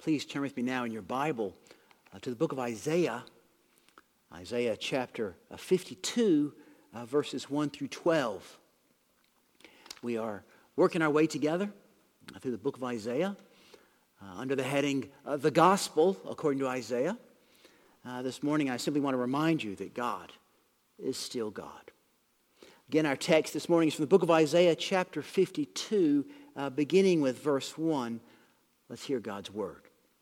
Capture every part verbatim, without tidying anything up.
Please turn with me now in your Bible uh, to the book of Isaiah, Isaiah chapter uh, fifty-two, uh, verses one through twelve. We are working our way together uh, through the book of Isaiah uh, under the heading uh, The Gospel according to Isaiah. Uh, this morning I simply want to remind you that God is still God. Again, our text this morning is from the book of Isaiah chapter fifty-two, uh, beginning with verse one. Let's hear God's word.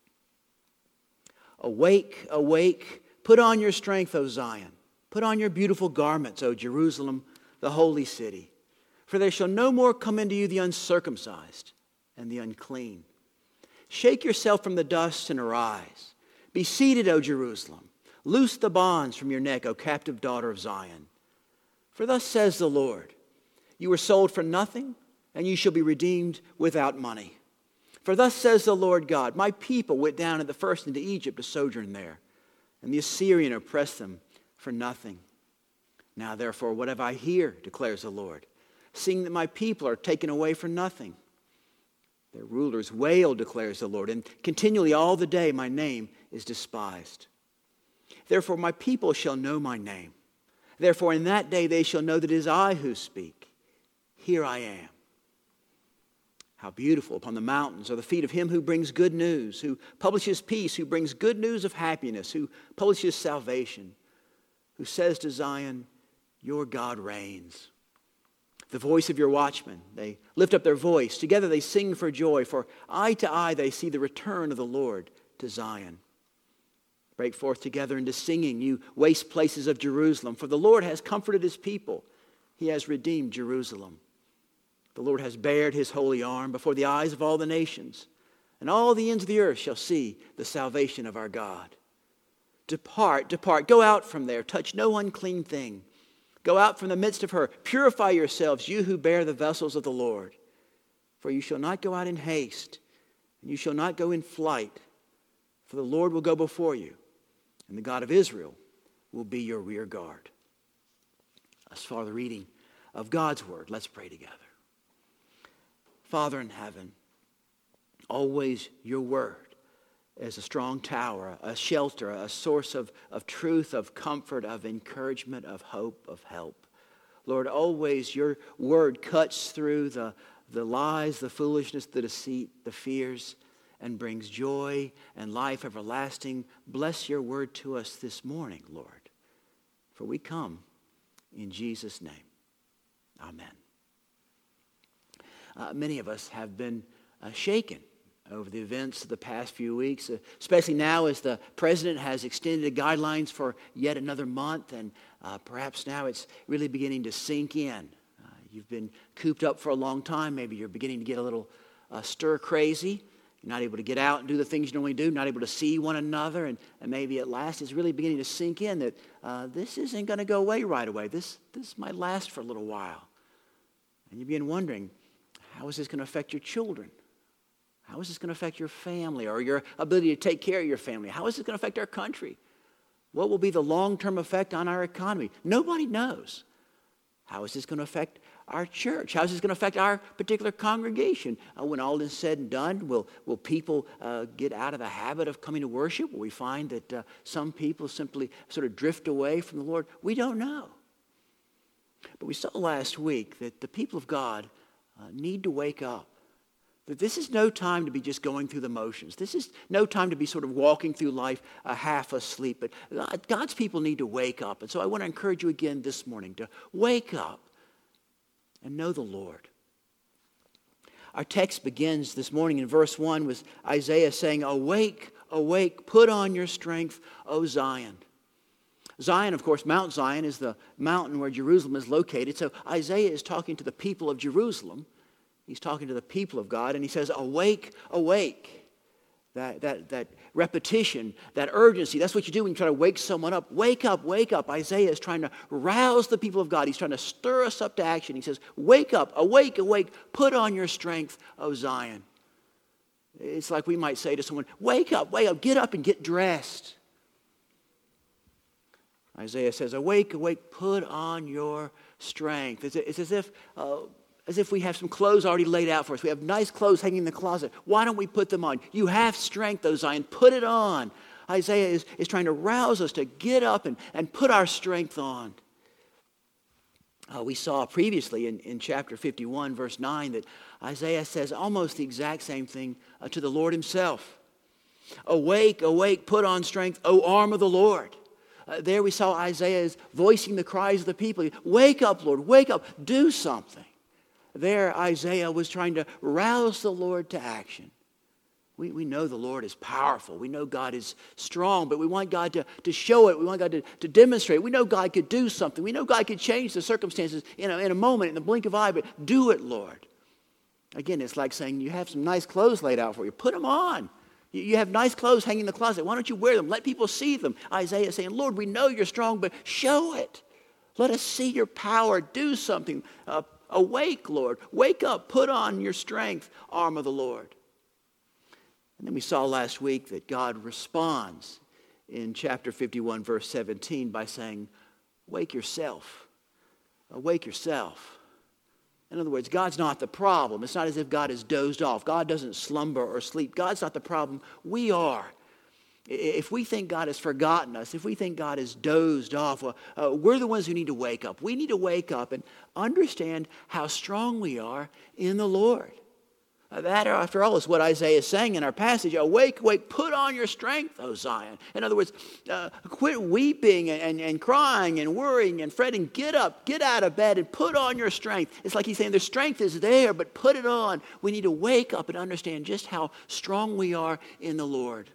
Awake, awake, put on your strength, O Zion. Put on your beautiful garments, O Jerusalem, the holy city. For there shall no more come into you the uncircumcised and the unclean. Shake yourself from the dust and arise. Be seated, O Jerusalem. Loose the bonds from your neck, O captive daughter of Zion. For thus says the Lord, you were sold for nothing, and you shall be redeemed without money. For thus says the Lord God, my people went down at the first into Egypt to sojourn there, and the Assyrian oppressed them for nothing. Now therefore, what have I here, declares the Lord, seeing that my people are taken away for nothing? Their rulers wail, declares the Lord, and continually all the day my name is despised. Therefore my people shall know my name. Therefore in that day they shall know that it is I who speak. Here I am. How beautiful upon the mountains are the feet of him who brings good news, who publishes peace, who brings good news of happiness, who publishes salvation, who says to Zion, your God reigns. The voice of your watchmen, they lift up their voice. Together they sing for joy, for eye to eye they see the return of the Lord to Zion. Break forth together into singing, you waste places of Jerusalem, for the Lord has comforted his people. He has redeemed Jerusalem. The Lord has bared his holy arm before the eyes of all the nations, and all the ends of the earth shall see the salvation of our God. Depart, depart, go out from there, touch no unclean thing. Go out from the midst of her, purify yourselves, you who bear the vessels of the Lord. For you shall not go out in haste, and you shall not go in flight, for the Lord will go before you, and the God of Israel will be your rear guard. As for the reading of God's word, let's pray together. Father in heaven, always your word is a strong tower, a shelter, a source of, of truth, of comfort, of encouragement, of hope, of help. Lord, always your word cuts through the, the lies, the foolishness, the deceit, the fears, and brings joy and life everlasting. Bless your word to us this morning, Lord, for we come in Jesus' name. Amen. Uh, many of us have been uh, shaken over the events of the past few weeks, uh, especially now as the president has extended guidelines for yet another month, and uh, perhaps now it's really beginning to sink in. Uh, you've been cooped up for a long time. Maybe you're beginning to get a little uh, stir crazy. You're not able to get out and do the things you normally do, not able to see one another, and, and maybe at last it's really beginning to sink in that uh, this isn't going to go away right away. This, this might last for a little while. And you begin wondering, how is this going to affect your children? How is this going to affect your family or your ability to take care of your family? How is this going to affect our country? What will be the long-term effect on our economy? Nobody knows. How is this going to affect our church? How is this going to affect our particular congregation? Uh, when all is said and done, will, will people uh, get out of the habit of coming to worship? Will we find that uh, some people simply sort of drift away from the Lord? We don't know. But we saw last week that the people of God Uh, need to wake up. That this is no time to be just going through the motions. This is no time to be sort of walking through life uh, half asleep. But God, God's people need to wake up. And so I want to encourage you again this morning to wake up and know the Lord. Our text begins this morning in verse one with Isaiah saying, awake, awake, put on your strength, O Zion. Zion, of course, Mount Zion is the mountain where Jerusalem is located. So Isaiah is talking to the people of Jerusalem. He's talking to the people of God, and he says, awake, awake. That, that, that repetition, that urgency, that's what you do when you try to wake someone up. Wake up, wake up. Isaiah is trying to rouse the people of God. He's trying to stir us up to action. He says, wake up, awake, awake, put on your strength, O Zion. It's like we might say to someone, wake up, wake up, get up and get dressed. Isaiah says, awake, awake, put on your strength. It's, it's as if uh, as if we have some clothes already laid out for us. We have nice clothes hanging in the closet. Why don't we put them on? You have strength, O Zion. Put it on. Isaiah is, is trying to rouse us to get up and, and put our strength on. Uh, we saw previously in, in chapter fifty-one, verse nine, that Isaiah says almost the exact same thing uh, to the Lord himself. Awake, awake, put on strength, O arm of the Lord. Uh, there we saw Isaiah is voicing the cries of the people. Wake up, Lord, wake up, do something. There Isaiah was trying to rouse the Lord to action. We, we know the Lord is powerful. We know God is strong, but we want God to, to show it. We want God to, to demonstrate. We know God could do something. We know God could change the circumstances in a, in a moment, in the blink of an eye, but do it, Lord. Again, it's like saying you have some nice clothes laid out for you. Put them on. You, you have nice clothes hanging in the closet. Why don't you wear them? Let people see them. Isaiah is saying, Lord, we know you're strong, but show it. Let us see your power. Do something. Uh, Awake, Lord. Wake up. Put on your strength, arm of the Lord. And then we saw last week that God responds in chapter fifty-one, verse seventeen by saying, wake yourself. Awake yourself. In other words, God's not the problem. It's not as if God has dozed off. God doesn't slumber or sleep. God's not the problem. We are. If we think God has forgotten us, if we think God has dozed off, well, uh, we're the ones who need to wake up. We need to wake up and understand how strong we are in the Lord. Uh, that, after all, is what Isaiah is saying in our passage. Awake, awake, put on your strength, O Zion. In other words, uh, quit weeping and, and, and crying and worrying and fretting. Get up, get out of bed and put on your strength. It's like he's saying the strength is there, but put it on. We need to wake up and understand just how strong we are in the Lord.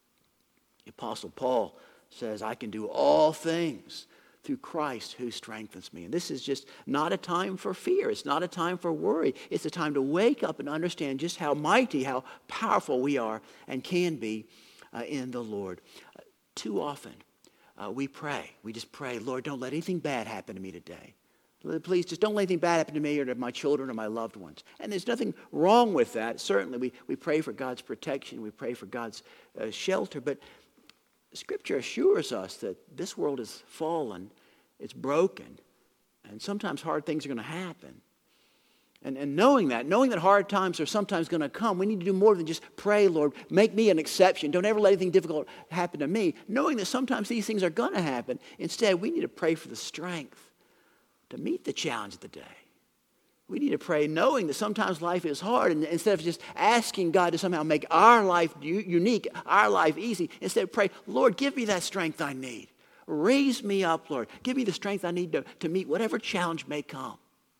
The Apostle Paul says, I can do all things through Christ who strengthens me. And this is just not a time for fear. It's not a time for worry. It's a time to wake up and understand just how mighty, how powerful we are and can be uh, in the Lord. Uh, too often uh, we pray. We just pray, Lord, don't let anything bad happen to me today. Please just don't let anything bad happen to me or to my children or my loved ones. And there's nothing wrong with that. Certainly we, we pray for God's protection. We pray for God's uh, shelter. But Scripture assures us that this world is fallen, it's broken, and sometimes hard things are going to happen. And, and knowing that, knowing that hard times are sometimes going to come, we need to do more than just pray, Lord, make me an exception. Don't ever let anything difficult happen to me. Knowing that sometimes these things are going to happen, instead we need to pray for the strength to meet the challenge of the day. We need to pray knowing that sometimes life is hard, and instead of just asking God to somehow make our life u- unique, our life easy, instead pray, Lord, give me that strength I need. Raise me up, Lord. Give me the strength I need to, to meet whatever challenge may come.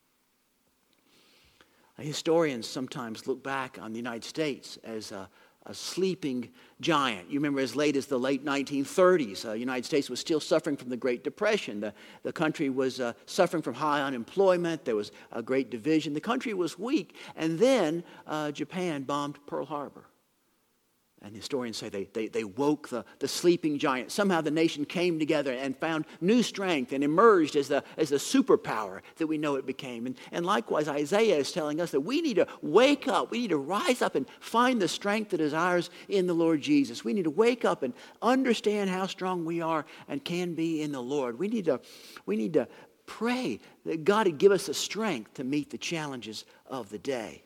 Historians sometimes look back on the United States as a, a sleeping giant. You remember as late as the late nineteen thirties, the uh, United States was still suffering from the Great Depression. The, the country was uh, suffering from high unemployment. There was a great division. The country was weak. And then uh, Japan bombed Pearl Harbor. And historians say they, they, they woke the, the sleeping giant. Somehow the nation came together and found new strength and emerged as the, as the superpower that we know it became. And, and likewise, Isaiah is telling us that we need to wake up. We need to rise up and find the strength that is ours in the Lord Jesus. We need to wake up and understand how strong we are and can be in the Lord. We need to, we need to pray that God would give us the strength to meet the challenges of the day.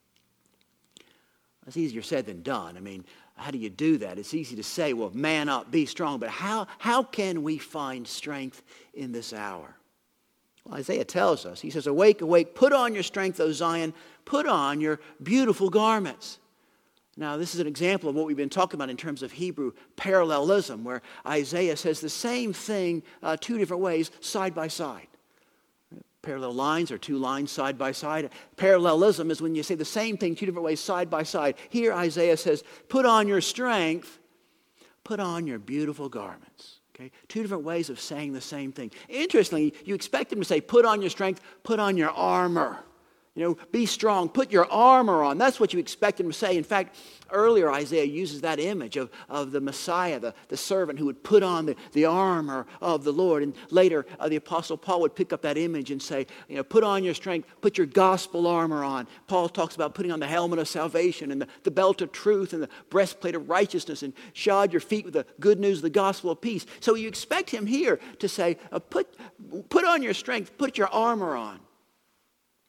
It's easier said than done. I mean, how do you do that? It's easy to say, well, man up, be strong. But how, how can we find strength in this hour? Well, Isaiah tells us. He says, awake, awake, put on your strength, O Zion. Put on your beautiful garments. Now, this is an example of what we've been talking about in terms of Hebrew parallelism, where Isaiah says the same thing uh, two different ways, side by side. Parallel lines are two lines side by side. Parallelism is when you say the same thing two different ways side by side. Here Isaiah says, put on your strength, put on your beautiful garments. Okay? Two different ways of saying the same thing. Interestingly, you expect him to say, put on your strength, put on your armor. You know, be strong, put your armor on. That's what you expect him to say. In fact, earlier Isaiah uses that image of, of the Messiah, the, the servant who would put on the, the armor of the Lord. And later, uh, the Apostle Paul would pick up that image and say, you know, put on your strength, put your gospel armor on. Paul talks about putting on the helmet of salvation and the, the belt of truth and the breastplate of righteousness and shod your feet with the good news of the gospel of peace. So you expect him here to say, uh, put, put on your strength, put your armor on.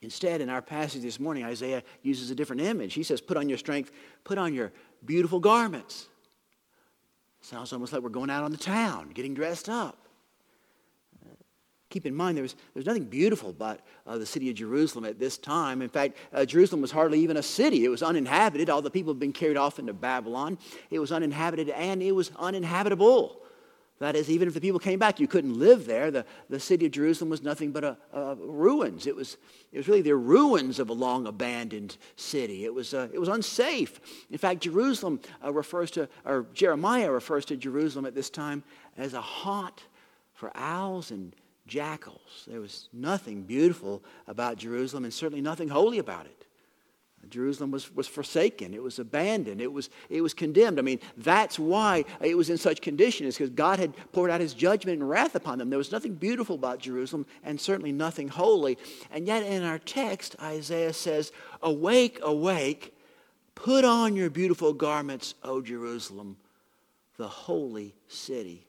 Instead, in our passage this morning, Isaiah uses a different image. He says, put on your strength, put on your beautiful garments. Sounds almost like we're going out on the town, getting dressed up. Keep in mind, there was, there was nothing beautiful about uh, the city of Jerusalem at this time. In fact, uh, Jerusalem was hardly even a city. It was uninhabited. All the people had been carried off into Babylon. It was uninhabited and it was uninhabitable. That is, even if the people came back, you couldn't live there. The, the city of Jerusalem was nothing but a, a ruins. It was, it was really the ruins of a long abandoned city. It was, uh, it was unsafe. In fact, Jerusalem uh, refers to, or Jeremiah refers to Jerusalem at this time as a haunt for owls and jackals. There was nothing beautiful about Jerusalem and certainly nothing holy about it. Jerusalem was, was forsaken. It was abandoned. It was, it was condemned. I mean, that's why it was in such condition, is because God had poured out his judgment and wrath upon them. There was nothing beautiful about Jerusalem and certainly nothing holy. And yet in our text, Isaiah says, awake, awake, put on your beautiful garments, O Jerusalem, the holy city.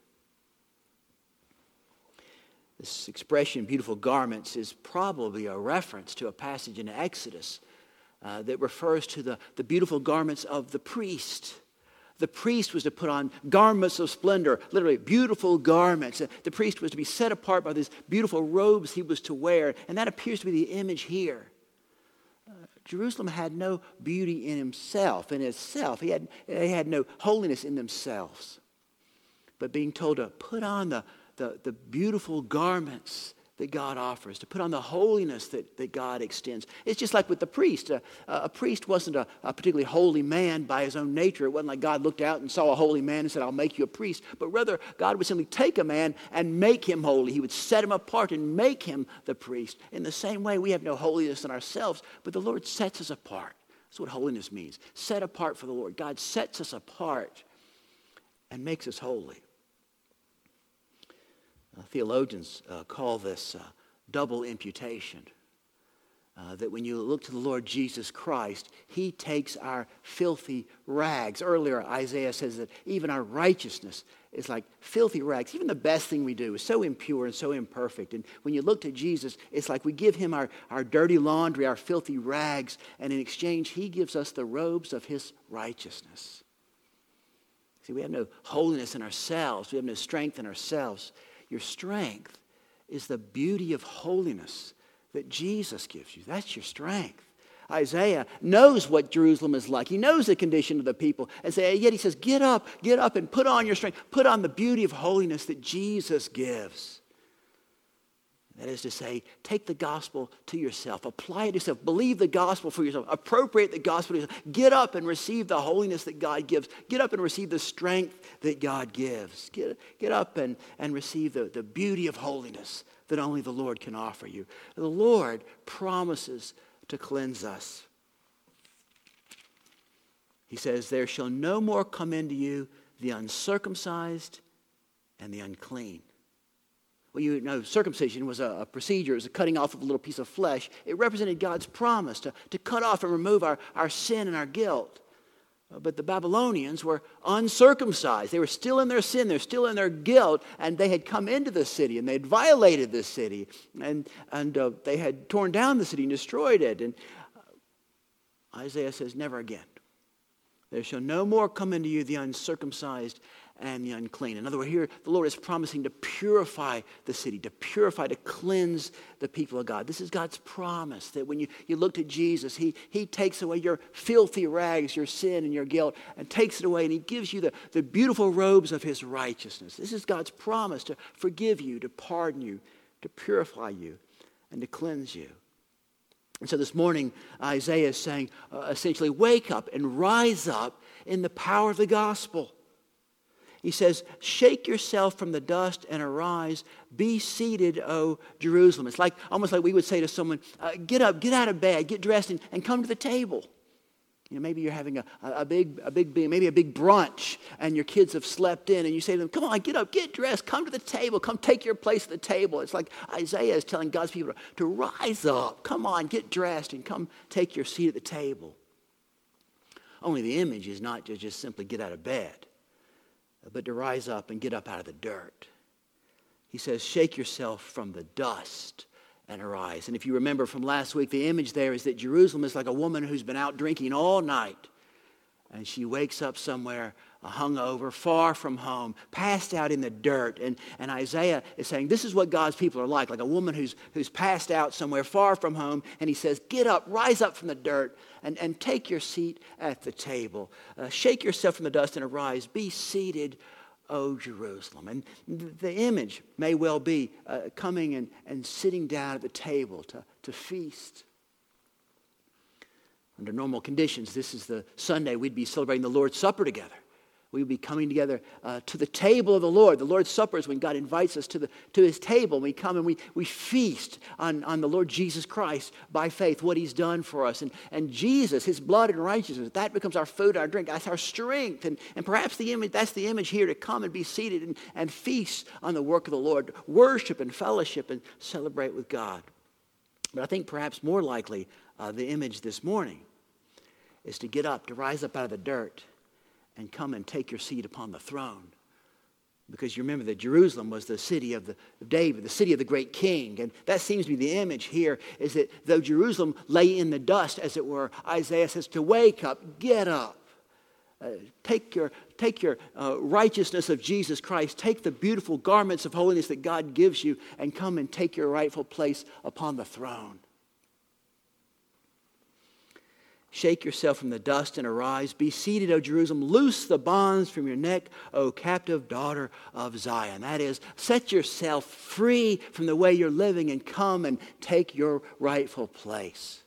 This expression, beautiful garments, is probably a reference to a passage in Exodus uh, that refers to the, the beautiful garments of the priest. The priest was to put on garments of splendor, literally beautiful garments. The priest was to be set apart by these beautiful robes he was to wear, and that appears to be the image here. Uh, Jerusalem had no beauty in himself, in itself. He had, they had no holiness in themselves. But being told to put on the The, the beautiful garments that God offers, to put on the holiness that, that God extends. It's just like with the priest. A, a priest wasn't a, a particularly holy man by his own nature. It wasn't like God looked out and saw a holy man and said, I'll make you a priest. But rather, God would simply take a man and make him holy. He would set him apart and make him the priest. In the same way, we have no holiness in ourselves, but the Lord sets us apart. That's what holiness means. Set apart for the Lord. God sets us apart and makes us holy. Uh, theologians uh, call this uh, double imputation. Uh, that when you look to the Lord Jesus Christ, he takes our filthy rags. Earlier, Isaiah says that even our righteousness is like filthy rags. Even the best thing we do is so impure and so imperfect. And when you look to Jesus, it's like we give him our, our dirty laundry, our filthy rags, and in exchange, he gives us the robes of his righteousness. See, we have no holiness in ourselves. We have no strength in ourselves. Your strength is the beauty of holiness that Jesus gives you. That's your strength. Isaiah knows what Jerusalem is like. He knows the condition of the people. And so, yet he says, get up, get up and put on your strength. Put on the beauty of holiness that Jesus gives. That is to say, take the gospel to yourself. Apply it to yourself. Believe the gospel for yourself. Appropriate the gospel to yourself. Get up and receive the holiness that God gives. Get up and receive the strength that God gives. Get, get up and, and receive the, the beauty of holiness that only the Lord can offer you. The Lord promises to cleanse us. He says, there shall no more come into you the uncircumcised and the unclean. Well, you know, circumcision was a, a procedure. It was a cutting off of a little piece of flesh. It represented God's promise to, to cut off and remove our, our sin and our guilt. Uh, but the Babylonians were uncircumcised. They were still in their sin. They're still in their guilt. And they had come into the city and they had violated this city. And, and uh, they had torn down the city and destroyed it. And uh, Isaiah says, never again. There shall no more come into you the uncircumcised and the unclean. In other words, here the Lord is promising to purify the city, to purify, to cleanse the people of God. This is God's promise that when you, you look to Jesus, he, he takes away your filthy rags, your sin and your guilt, and takes it away, and he gives you the, the beautiful robes of his righteousness. This is God's promise to forgive you, to pardon you, to purify you, and to cleanse you. And so this morning, Isaiah is saying, uh, essentially, wake up and rise up in the power of the gospel. He says, shake yourself from the dust and arise. Be seated, O Jerusalem. It's like almost like we would say to someone, uh, get up, get out of bed, get dressed, and, and come to the table. You know, maybe you're having a, a, big, a big, maybe a big brunch, and your kids have slept in, and you say to them, come on, get up, get dressed, come to the table, come take your place at the table. It's like Isaiah is telling God's people to, to rise up. Come on, get dressed, and come take your seat at the table. Only the image is not to just simply get out of bed, but to rise up and get up out of the dirt. He says, shake yourself from the dust and arise. And if you remember from last week, the image there is that Jerusalem is like a woman who's been out drinking all night. And she wakes up somewhere hungover, far from home, passed out in the dirt. And, and Isaiah is saying, this is what God's people are like, like a woman who's, who's passed out somewhere far from home. And he says, get up, rise up from the dirt, and, and take your seat at the table. Uh, shake yourself from the dust and arise. Be seated, O Jerusalem. And the image may well be uh, coming and, and sitting down at the table to, to feast. Under normal conditions, this is the Sunday we'd be celebrating the Lord's Supper together. We would be coming together uh, to the table of the Lord. The Lord's Supper is when God invites us to, the, to his table. We come and we, we feast on, on the Lord Jesus Christ by faith, what he's done for us. And, and Jesus, his blood and righteousness, that becomes our food, our drink. That's our strength. And, and perhaps the image, that's the image here, to come and be seated and, and feast on the work of the Lord. Worship and fellowship and celebrate with God. But I think perhaps more likely, uh, the image this morning is to get up, to rise up out of the dirt, and come and take your seat upon the throne. Because you remember that Jerusalem was the city of, the, of David, the city of the great king. And that seems to be the image here, is that though Jerusalem lay in the dust, as it were, Isaiah says to wake up, get up. Uh, take your, take your uh, righteousness of Jesus Christ, take the beautiful garments of holiness that God gives you, and come and take your rightful place upon the throne. Shake yourself from the dust and arise. Be seated, O Jerusalem. Loose the bonds from your neck, O captive daughter of Zion. That is, set yourself free from the way you're living and come and take your rightful place.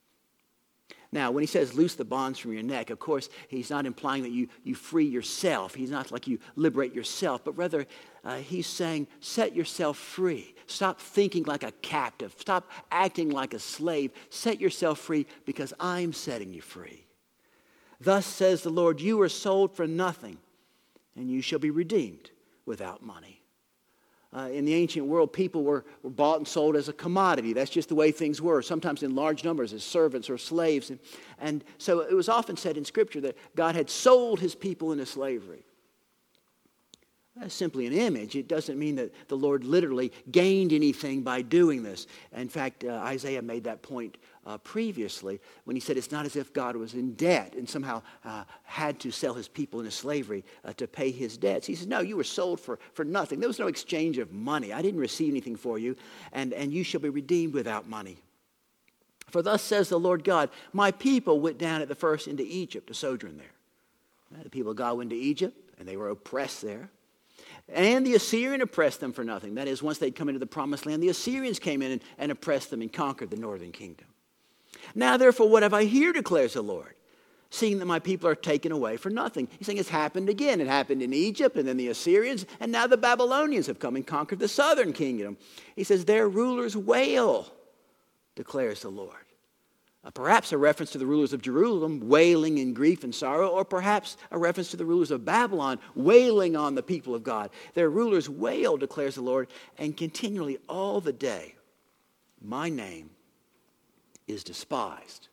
Now, when he says loose the bonds from your neck, of course, he's not implying that you, you free yourself. He's not like you liberate yourself, but rather uh, he's saying set yourself free. Stop thinking like a captive. Stop acting like a slave. Set yourself free because I'm setting you free. Thus says the Lord, you were sold for nothing, and you shall be redeemed without money. Uh, in the ancient world, people were, were bought and sold as a commodity. That's just the way things were, sometimes in large numbers as servants or slaves. And, and so it was often said in Scripture that God had sold his people into slavery. That's simply an image. It doesn't mean that the Lord literally gained anything by doing this. In fact, uh, Isaiah made that point uh, previously when he said it's not as if God was in debt and somehow uh, had to sell his people into slavery uh, to pay his debts. He says, no, you were sold for, for nothing. There was no exchange of money. I didn't receive anything for you, and, and you shall be redeemed without money. For thus says the Lord God, my people went down at the first into Egypt to sojourn there. Uh, the people of God went to Egypt, and they were oppressed there. And the Assyrian oppressed them for nothing. That is, once they'd come into the promised land, the Assyrians came in and, and oppressed them and conquered the northern kingdom. Now, therefore, what have I here, declares the Lord, seeing that my people are taken away for nothing? He's saying it's happened again. It happened in Egypt, and then the Assyrians, and now the Babylonians have come and conquered the southern kingdom. He says, their rulers wail, declares the Lord. Uh, perhaps a reference to the rulers of Jerusalem wailing in grief and sorrow, or perhaps a reference to the rulers of Babylon wailing on the people of God. Their rulers wail, declares the Lord, and continually all the day my name is despised.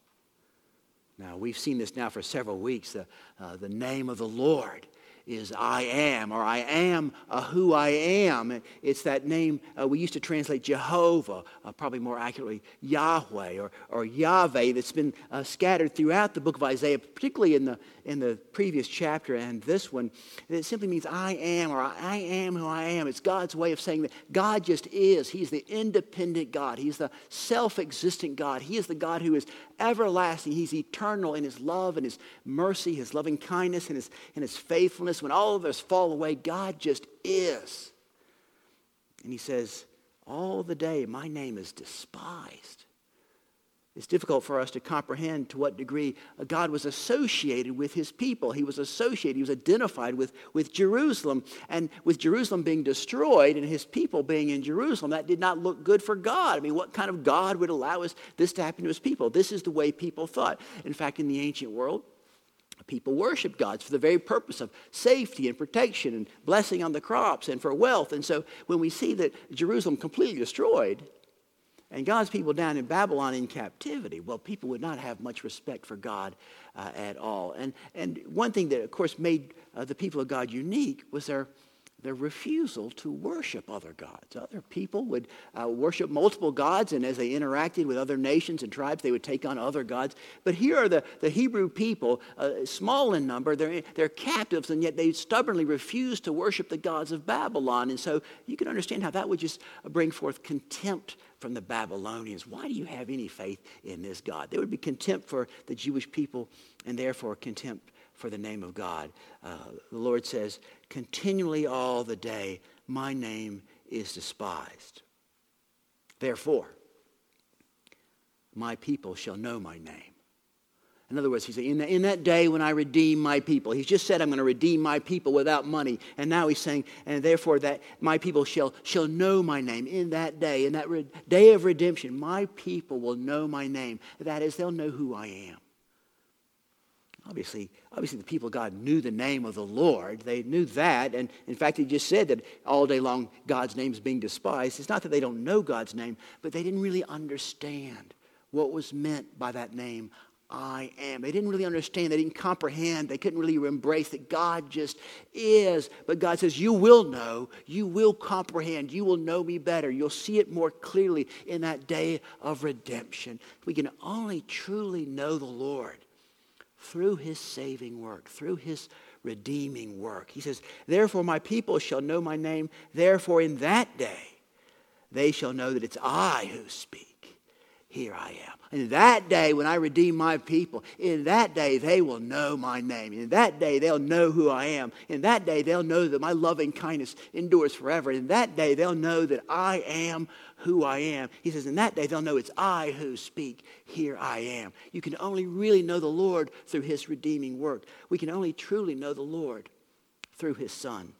Now, we've seen this now for several weeks. The, uh, the name of the Lord is I am, or I am uh, who I am. It's that name uh, we used to translate Jehovah, uh, probably more accurately Yahweh or, or Yahweh, that's been uh, scattered throughout the book of Isaiah, particularly in the in the previous chapter and this one. It simply means I am, or I am who I am. It's God's way of saying that God just is. He's the independent God. He's the self-existent God. He is the God who is everlasting. He's eternal in his love and his mercy, his loving kindness and his, and his faithfulness. When all of us fall away, God just is. And he says, all the day my name is despised. It's difficult for us to comprehend to what degree God was associated with his people. He was associated, he was identified with, with Jerusalem. And with Jerusalem being destroyed and his people being in Jerusalem, that did not look good for God. I mean, what kind of God would allow us, this to happen to his people? This is the way people thought. In fact, in the ancient world, people worshiped gods for the very purpose of safety and protection and blessing on the crops and for wealth. And so when we see that Jerusalem completely destroyed, and God's people down in Babylon in captivity, well, people would not have much respect for God uh, at all. And, and one thing that, of course, made uh, the people of God unique was their, their refusal to worship other gods. Other people would uh, worship multiple gods, and as they interacted with other nations and tribes, they would take on other gods. But here are the, the Hebrew people, uh, small in number, they're, they're captives, and yet they stubbornly refuse to worship the gods of Babylon. And so you can understand how that would just bring forth contempt from the Babylonians. Why do you have any faith in this God? There would be contempt for the Jewish people, and therefore contempt for the name of God. Uh, the Lord says, continually all the day, my name is despised. Therefore, my people shall know my name. In other words, he said, in, the, in that day when I redeem my people. He's just said, I'm going to redeem my people without money. And now he's saying, and therefore that my people shall, shall know my name. In that day, in that re- day of redemption, my people will know my name. That is, they'll know who I am. Obviously, obviously the people of God knew the name of the Lord. They knew that. And in fact, he just said that all day long God's name is being despised. It's not that they don't know God's name, but they didn't really understand what was meant by that name, I am. They didn't really understand. They didn't comprehend. They couldn't really embrace that God just is. But God says, you will know. You will comprehend. You will know me better. You'll see it more clearly in that day of redemption. We can only truly know the Lord through his saving work, through his redeeming work. He says, therefore my people shall know my name. Therefore in that day they shall know that it's I who speak. Here I am. In that day when I redeem my people, in that day they will know my name. In that day they'll know who I am. In that day they'll know that my loving kindness endures forever. In that day they'll know that I am who I am. He says, in that day they'll know it's I who speak. Here I am. You can only really know the Lord through his redeeming work. We can only truly know the Lord through his Son.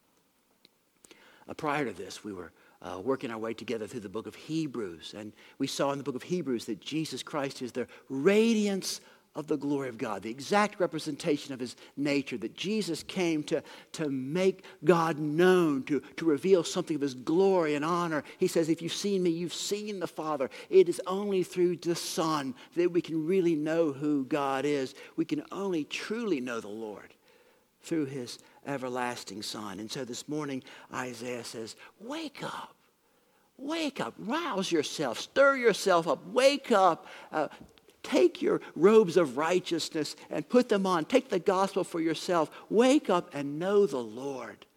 Uh, prior to this, we were Uh, working our way together through the book of Hebrews. And we saw in the book of Hebrews that Jesus Christ is the radiance of the glory of God, the exact representation of his nature, that Jesus came to, to make God known, to, to reveal something of his glory and honor. He says, if you've seen me, you've seen the Father. It is only through the Son that we can really know who God is. We can only truly know the Lord through his everlasting Son. And so this morning, Isaiah says, wake up. Wake up. Rouse yourself. Stir yourself up. Wake up. Uh, take your robes of righteousness and put them on. Take the gospel for yourself. Wake up and know the Lord.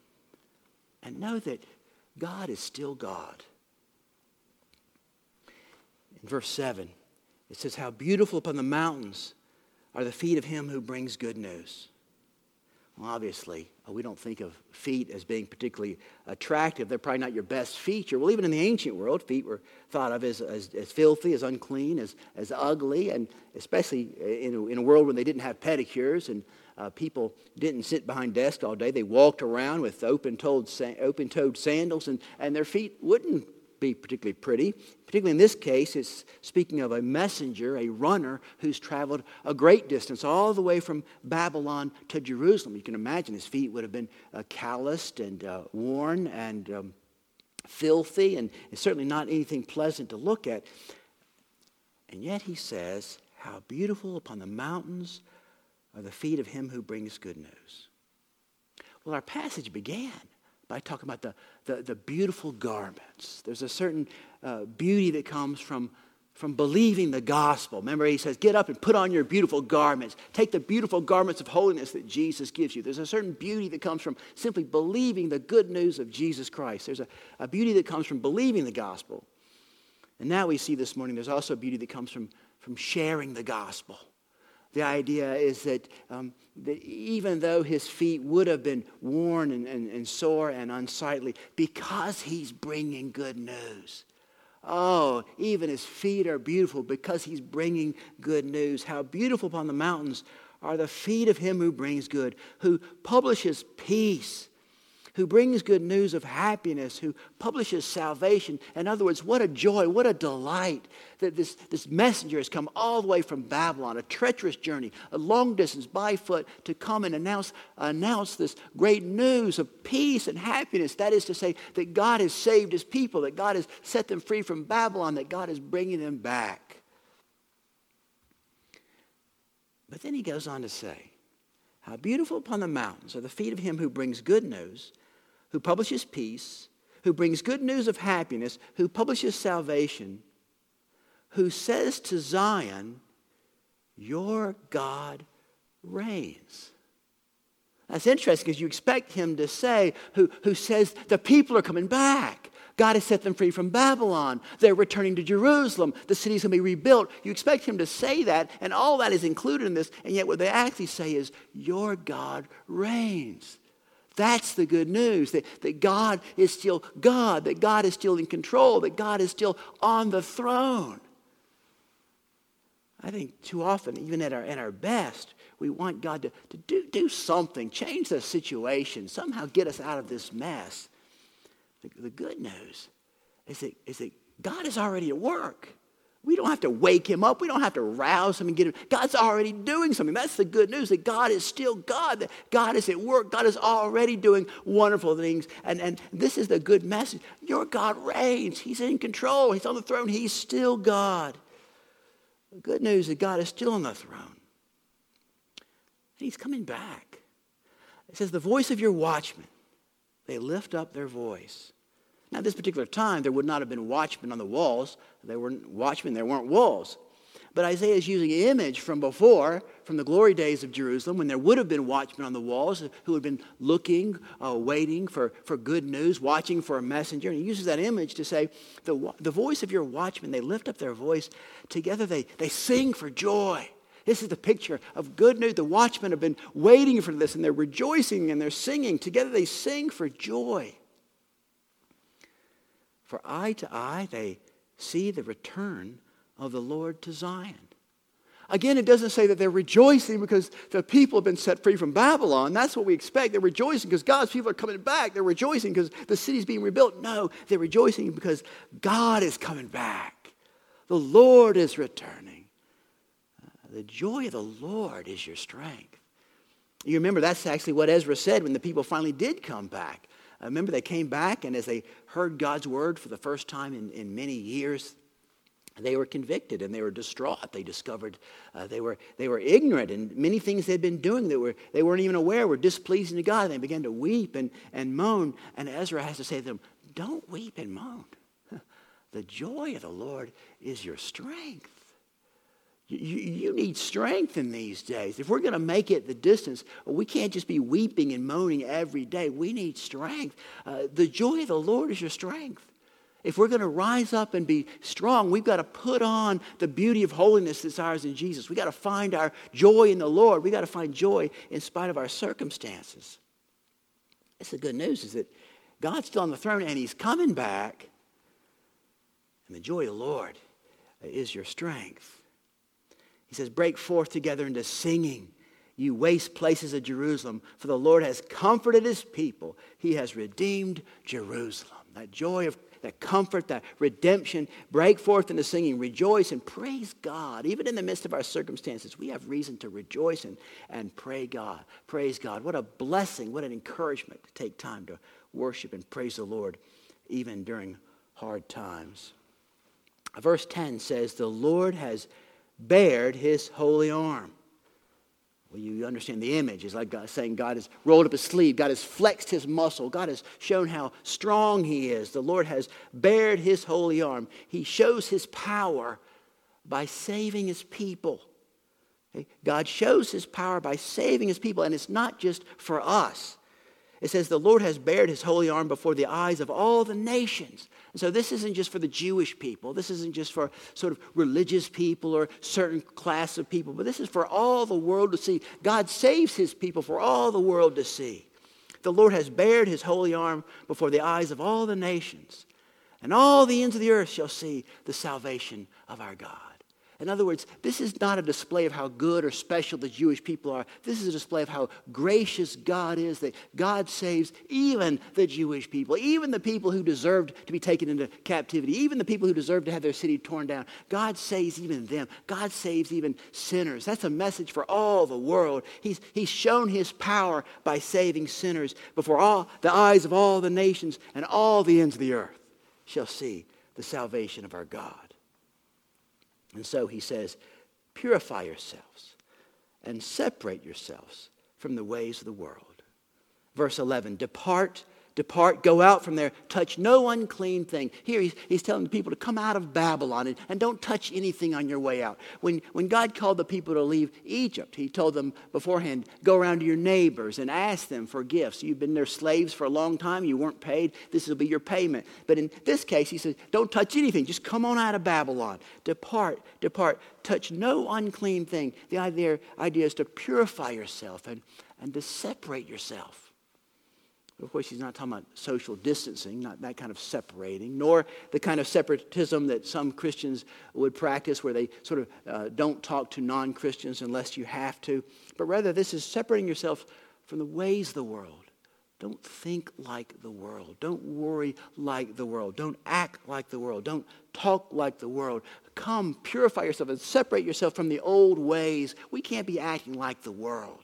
And know that God is still God. In verse seven, it says, how beautiful upon the mountains are the feet of him who brings good news. Well, obviously, we don't think of feet as being particularly attractive. They're probably not your best feature. Well, even in the ancient world, feet were thought of as, as, as filthy, as unclean, as, as ugly, and especially in a, in a world when they didn't have pedicures and uh, people didn't sit behind desks all day. They walked around with open-toed, open-toed sandals, and, and their feet wouldn't be particularly pretty. Particularly in this case, it's speaking of a messenger, a runner who's traveled a great distance all the way from Babylon to Jerusalem. You can imagine his feet would have been uh, calloused and uh, worn and um, filthy, and it's certainly not anything pleasant to look at. And yet he says, how beautiful upon the mountains are the feet of him who brings good news. Well, our passage began by talking about the, the, the beautiful garments. There's a certain uh, beauty that comes from, from believing the gospel. Remember, he says, get up and put on your beautiful garments. Take the beautiful garments of holiness that Jesus gives you. There's a certain beauty that comes from simply believing the good news of Jesus Christ. There's a, a beauty that comes from believing the gospel. And now we see this morning there's also a beauty that comes from, from sharing the gospel. The idea is that, um, that even though his feet would have been worn and, and, and sore and unsightly, because he's bringing good news. Oh, even his feet are beautiful because he's bringing good news. How beautiful upon the mountains are the feet of him who brings good, who publishes peace, who brings good news of happiness, who publishes salvation. In other words, what a joy, what a delight that this, this messenger has come all the way from Babylon, a treacherous journey, a long distance by foot to come and announce, announce this great news of peace and happiness. That is to say that God has saved his people, that God has set them free from Babylon, that God is bringing them back. But then he goes on to say, how beautiful upon the mountains are the feet of him who brings good news, who publishes peace, who brings good news of happiness, who publishes salvation, who says to Zion, your God reigns. That's interesting because you expect him to say, who, who says the people are coming back. God has set them free from Babylon. They're returning to Jerusalem. The city's going to be rebuilt. You expect him to say that, and all that is included in this, and yet what they actually say is, your God reigns. That's the good news, that, that God is still God, that God is still in control, that God is still on the throne. I think too often, even at our, at our best, we want God to, to do, do something, change the situation, somehow get us out of this mess. The, the good news is that, is that God is already at work. We don't have to wake him up. We don't have to rouse him and get him. God's already doing something. That's the good news, that God is still God, that God is at work. God is already doing wonderful things. And, and this is the good message. Your God reigns. He's in control. He's on the throne. He's still God. The good news is that God is still on the throne. And he's coming back. It says, the voice of your watchmen, they lift up their voice. Now, at this particular time, there would not have been watchmen on the walls. There weren't watchmen, there weren't walls. But Isaiah is using an image from before, from the glory days of Jerusalem, when there would have been watchmen on the walls who had been looking, uh, waiting for, for good news, watching for a messenger. And he uses that image to say, the, the voice of your watchmen, they lift up their voice. Together they, they sing for joy. This is the picture of good news. The watchmen have been waiting for this, and they're rejoicing and they're singing. Together they sing for joy. For eye to eye, they see the return of the Lord to Zion. Again, it doesn't say that they're rejoicing because the people have been set free from Babylon. That's what we expect. They're rejoicing because God's people are coming back. They're rejoicing because the city's being rebuilt. No, they're rejoicing because God is coming back. The Lord is returning. Uh, the joy of the Lord is your strength. You remember that's actually what Ezra said when the people finally did come back. I remember they came back, and as they heard God's word for the first time in, in many years, they were convicted and they were distraught. They discovered uh, they were they were ignorant, and many things they'd been doing that were they weren't even aware were displeasing to God. And they began to weep and, and moan. And Ezra has to say to them, don't weep and moan. The joy of the Lord is your strength. You, you need strength in these days. If we're going to make it the distance, we can't just be weeping and moaning every day. We need strength. Uh, the joy of the Lord is your strength. If we're going to rise up and be strong, we've got to put on the beauty of holiness that's ours in Jesus. We've got to find our joy in the Lord. We've got to find joy in spite of our circumstances. That's the good news, is that God's still on the throne and he's coming back. And the joy of the Lord is your strength. He says, break forth together into singing, you waste places of Jerusalem, for the Lord has comforted his people. He has redeemed Jerusalem. That joy of that comfort, that redemption, break forth into singing, rejoice and praise God. Even in the midst of our circumstances, we have reason to rejoice and, and pray God. Praise God. What a blessing, what an encouragement to take time to worship and praise the Lord, even during hard times. Verse ten says, the Lord has bared his holy arm. Well, you understand the image. It's like God saying God has rolled up his sleeve. God has flexed his muscle. God has shown how strong he is. The Lord has bared his holy arm. He shows his power by saving his people. Okay? God shows his power by saving his people, and it's not just for us. It says the Lord has bared his holy arm before the eyes of all the nations. And so this isn't just for the Jewish people. This isn't just for sort of religious people or certain class of people. But this is for all the world to see. God saves his people for all the world to see. The Lord has bared his holy arm before the eyes of all the nations. And all the ends of the earth shall see the salvation of our God. In other words, this is not a display of how good or special the Jewish people are. This is a display of how gracious God is, that God saves even the Jewish people, even the people who deserved to be taken into captivity, even the people who deserved to have their city torn down. God saves even them. God saves even sinners. That's a message for all the world. He's, he's shown his power by saving sinners before all the eyes of all the nations, and all the ends of the earth shall see the salvation of our God. And so he says, purify yourselves and separate yourselves from the ways of the world. Verse eleven, depart Depart, go out from there, touch no unclean thing. Here he's, he's telling the people to come out of Babylon and, and don't touch anything on your way out. When, when God called the people to leave Egypt, he told them beforehand, go around to your neighbors and ask them for gifts. You've been their slaves for a long time. You weren't paid. This will be your payment. But in this case, he says, don't touch anything. Just come on out of Babylon. Depart, depart. Touch no unclean thing. The idea, idea is to purify yourself and, and to separate yourself. Of course, he's not talking about social distancing, not that kind of separating, nor the kind of separatism that some Christians would practice where they sort of uh, don't talk to non-Christians unless you have to. But rather, this is separating yourself from the ways of the world. Don't think like the world. Don't worry like the world. Don't act like the world. Don't talk like the world. Come, purify yourself and separate yourself from the old ways. We can't be acting like the world.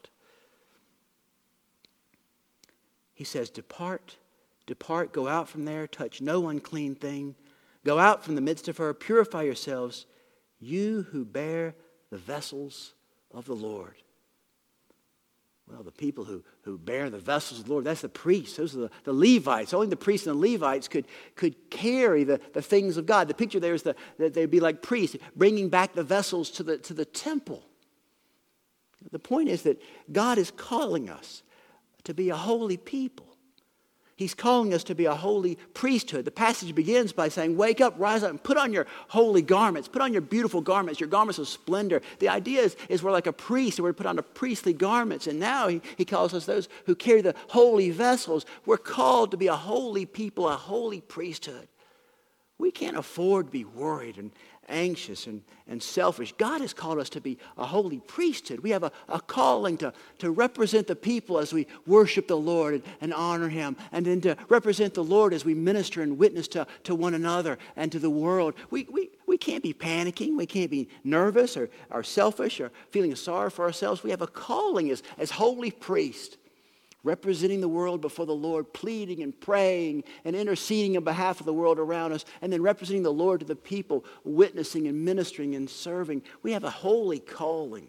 He says, depart, depart, go out from there, touch no unclean thing. Go out from the midst of her, purify yourselves, you who bear the vessels of the Lord. Well, the people who, who bear the vessels of the Lord, that's the priests. Those are the, the Levites. Only the priests and the Levites could, could carry the, the things of God. The picture there is the, that they'd be like priests, bringing back the vessels to the, to the temple. The point is that God is calling us to be a holy people. He's calling us to be a holy priesthood. The passage begins by saying, wake up, rise up, and put on your holy garments. Put on your beautiful garments, your garments of splendor. The idea is, is we're like a priest, and we're to put on the priestly garments. And now he, he calls us those who carry the holy vessels. We're called to be a holy people, a holy priesthood. We can't afford to be worried and anxious and, and selfish. God has called us to be a holy priesthood. We have a, a calling to, to represent the people as we worship the Lord and, and honor him, and then to represent the Lord as we minister and witness to, to one another and to the world. We, we, we can't be panicking. We can't be nervous or, or selfish or feeling sorry for ourselves. We have a calling as, as holy priests, representing the world before the Lord, pleading and praying and interceding on behalf of the world around us, and then representing the Lord to the people, witnessing and ministering and serving. We have a holy calling.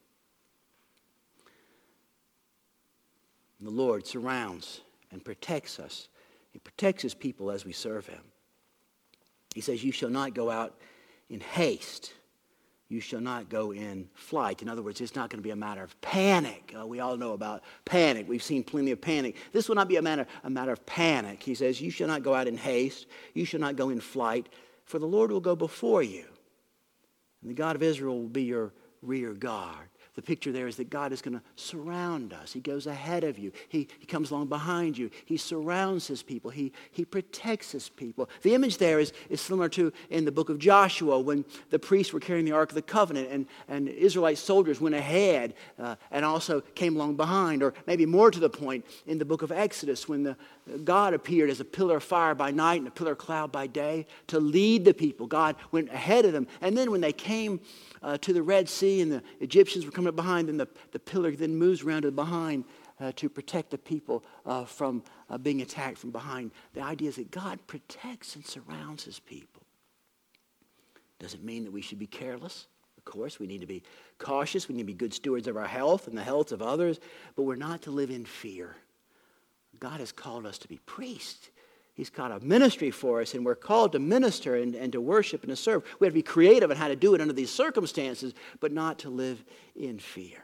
And the Lord surrounds and protects us. He protects his people as we serve him. He says, you shall not go out in haste. You shall not go in flight. In other words, it's not going to be a matter of panic. Uh, we all know about panic. We've seen plenty of panic. This will not be a matter, a matter of panic. He says, you shall not go out in haste. You shall not go in flight, for the Lord will go before you. And the God of Israel will be your rear guard. The picture there is that God is going to surround us. He goes ahead of you. He, he comes along behind you. He surrounds his people. He, he protects his people. The image there is, is similar to in the book of Joshua when the priests were carrying the Ark of the Covenant and, and Israelite soldiers went ahead uh, and also came along behind. Or maybe more to the point in the book of Exodus when the, God appeared as a pillar of fire by night and a pillar of cloud by day to lead the people. God went ahead of them. And then when they came Uh, to the Red Sea and the Egyptians were coming up behind, and the, the pillar then moves around to behind uh, to protect the people uh, from uh, being attacked from behind. The idea is that God protects and surrounds his people. Doesn't mean that we should be careless. Of course, we need to be cautious. We need to be good stewards of our health and the health of others, but we're not to live in fear. God has called us to be priests. He's got a ministry for us, and we're called to minister and, and to worship and to serve. We have to be creative in how to do it under these circumstances, but not to live in fear.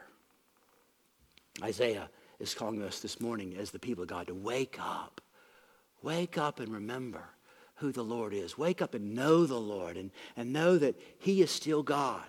Isaiah is calling us this morning as the people of God to wake up. Wake up and remember who the Lord is. Wake up and know the Lord and, and know that he is still God.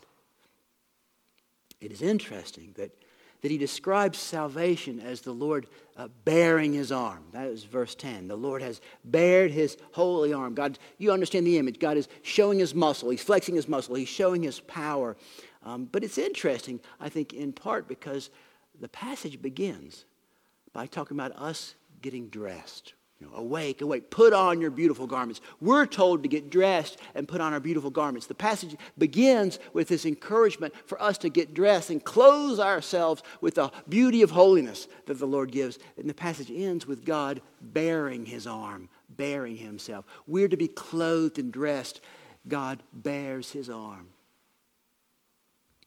It is interesting that that he describes salvation as the Lord uh, bearing his arm. That is verse ten. The Lord has bared his holy arm. God, you understand the image. God is showing his muscle. He's flexing his muscle. He's showing his power. Um, but it's interesting, I think, in part because the passage begins by talking about us getting dressed. You know, awake, awake, put on your beautiful garments. We're told to get dressed and put on our beautiful garments. The passage begins with this encouragement for us to get dressed and clothe ourselves with the beauty of holiness that the Lord gives. And the passage ends with God bearing his arm, bearing himself. We're to be clothed and dressed. God bears his arm.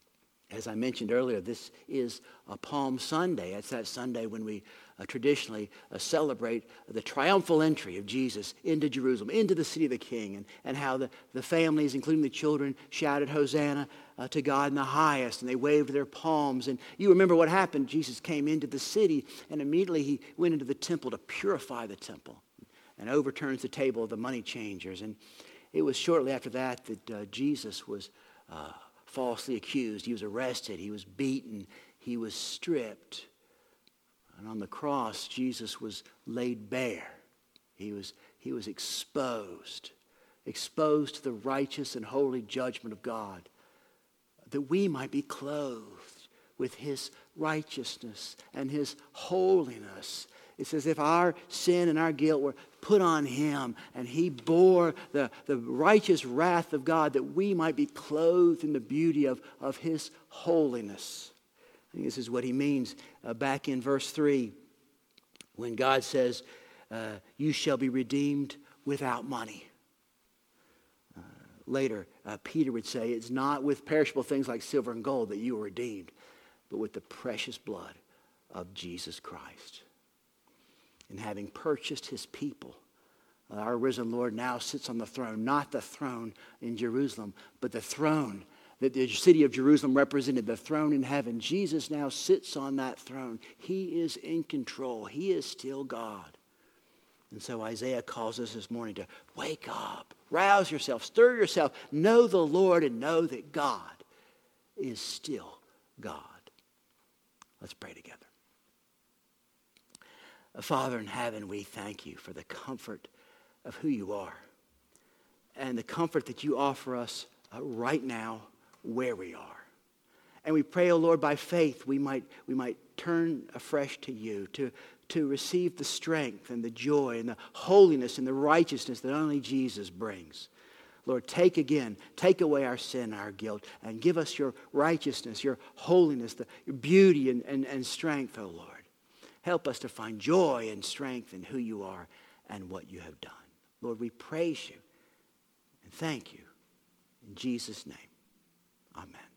As I mentioned earlier, this is a Palm Sunday. It's that Sunday when we uh, traditionally uh, celebrate the triumphal entry of Jesus into Jerusalem, into the city of the King, and, and how the, the families, including the children, shouted Hosanna uh, to God in the highest, and they waved their palms. And you remember what happened. Jesus came into the city, and immediately he went into the temple to purify the temple and overturns the table of the money changers. And it was shortly after that that uh, Jesus was uh, falsely accused. He was arrested. He was beaten. He was stripped. And on the cross, Jesus was laid bare. He was, he was exposed, exposed to the righteous and holy judgment of God, that we might be clothed with his righteousness and his holiness. It's as if our sin and our guilt were put on him, and he bore the, the righteous wrath of God that we might be clothed in the beauty of, of his holiness. I think this is what he means uh, back in verse three when God says, uh, you shall be redeemed without money. Uh, later, uh, Peter would say, it's not with perishable things like silver and gold that you are redeemed, but with the precious blood of Jesus Christ. And having purchased his people, our risen Lord now sits on the throne, not the throne in Jerusalem, but the throne that the city of Jerusalem represented, the throne in heaven. Jesus now sits on that throne. He is in control. He is still God. And so Isaiah calls us this morning to wake up, rouse yourself, stir yourself, know the Lord, and know that God is still God. Let's pray together. Father in heaven, we thank you for the comfort of who you are and the comfort that you offer us uh, right now where we are. And we pray, O Lord, by faith we might, we might turn afresh to you, to, to receive the strength and the joy and the holiness and the righteousness that only Jesus brings. Lord, take again, take away our sin, our guilt, and give us your righteousness, your holiness, the, your beauty and, and, and strength, O Lord. Help us to find joy and strength in who you are and what you have done. Lord, we praise you and thank you. In Jesus' name, amen.